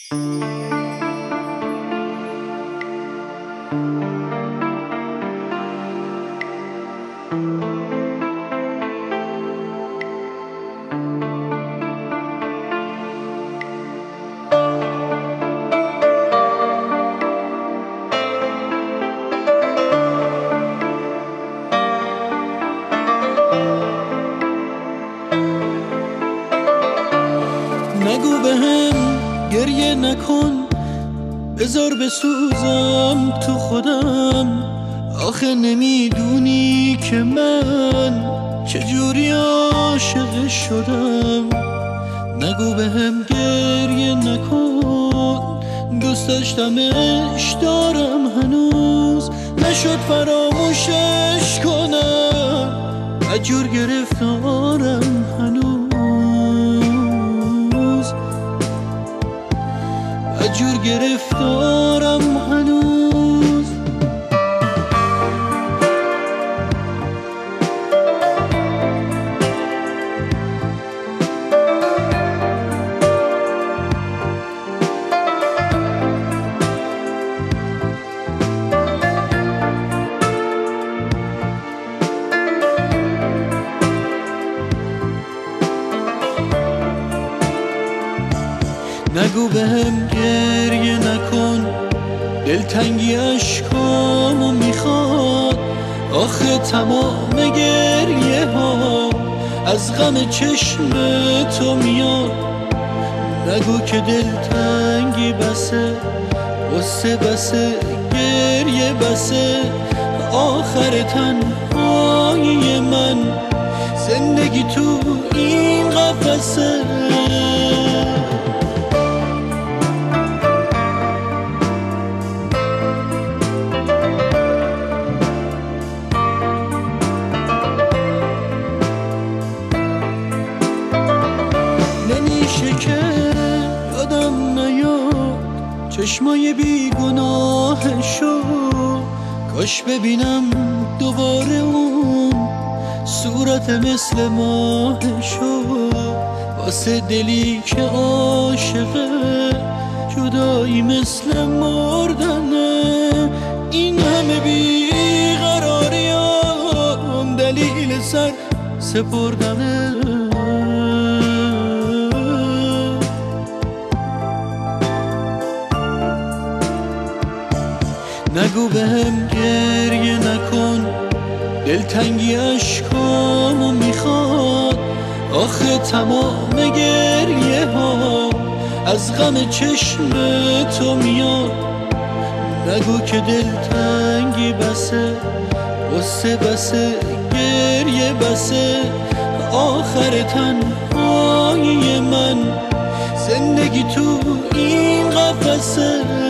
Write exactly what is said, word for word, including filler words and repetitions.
نگو بهم گریه نکن، بذار بسوزم تو خودم. آخه نمیدونی که من چجوری عاشق شدم. نگو بهم گریه نکن، دوست داشتمش دارم هنوز، نشد فراموشش کنم، عجور گرفتارم هنوز، عجور گرفتارم هنوز. نگو بهم گریه نکن، دلتنگی اشکامو میخواد. آخه تمام گریه ها از غم چشم تو میاد. نگو که دلتنگی بسه، غصه بسه، گریه بسه، آخر تنهایی من زندگی تو این قفسه. نمیشه که یادم نیاد چشمای بیگناهشو، کاش ببینم دوباره اون صورت مثل ماهشو. واسه دلی که عاشقه جدایی مثل مردنه. این همه بیقراریام دلیل سر سپردنه. نگو بهم گریه نکن، دلتنگی اشکامو میخواد. آخه تمام گریه ها از غم چشم تو میاد. نگو که دلتنگی بسه، غصه بسه، گریه بسه، آخر تنهایی من زندگی تو این قفسه.